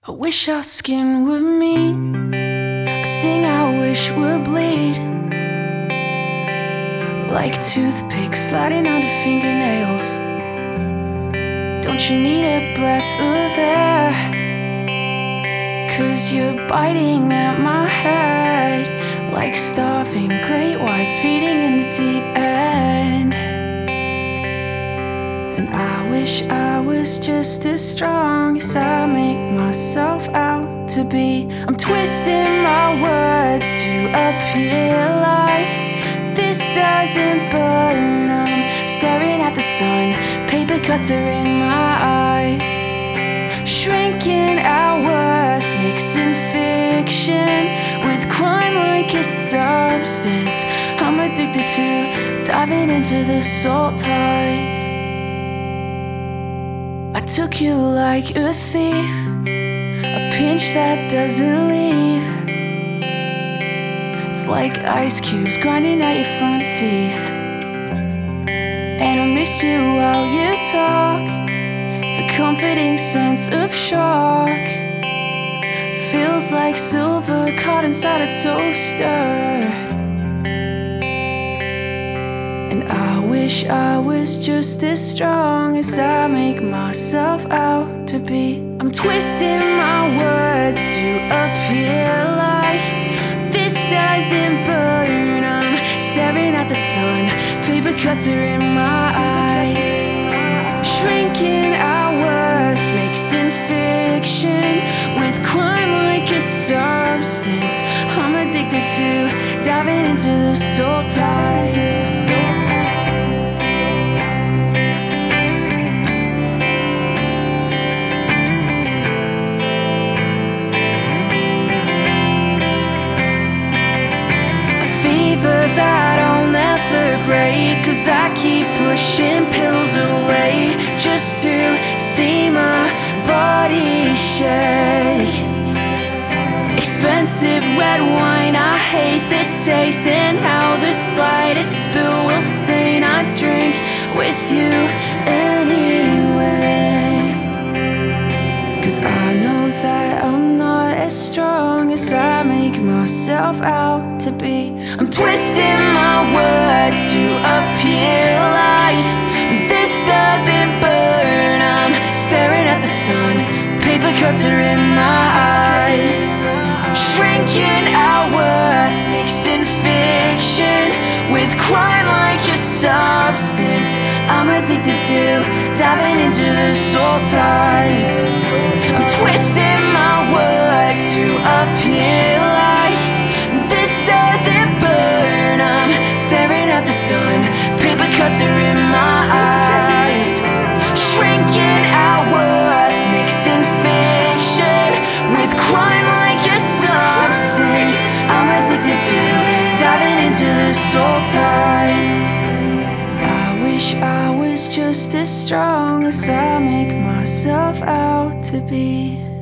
I wish our skin would meet, a sting I wish would bleed, like toothpicks sliding under fingernails. Don't you need a breath of air? 'Cause you're biting at my head, like starving great whites feeding in the deep end. And I wish I was just as strong as I make myself out to be. I'm twisting my words to appear like this doesn't burn. I'm staring at the sun, paper cuts are in my eyes, shrinking our worth, mixing fiction with crime like a substance. I'm addicted to diving into the salt tides. I took you like a thief, a pinch that doesn't leave. It's like ice cubes grinding at your front teeth. And I miss you while you talk. It's a comforting sense of shock. Feels like silver caught inside a toaster. And I wish I was just as strong as I make myself out to be. I'm twisting my words to appear like this doesn't burn. I'm staring at the sun, paper cuts are in my eyes, shrinking our worth, mixing fiction with crime like a substance. I'm addicted to diving into the salt tides. That I'll never break, 'cause I keep pushing pills away just to see my body shake. Expensive red wine, I hate the taste and how the slightest spill will stain. I drink with you anyway, 'cause I know that I'm not as strong as I make myself out to be. I'm twisting my words to appear like this doesn't burn. I'm staring at the sun, paper cuts are in my eyes, shrinking our worth, mixing fiction with crime like a substance. I'm addicted to diving into the salt tides. I'm twisting my words to appear like this doesn't burn. I'm staring at the sun, paper cuts are in my eyes, shrinking our worth, mixing fiction with crime like a substance. I'm addicted to diving into the salt tides. I wish I was just as strong as I make myself out to be.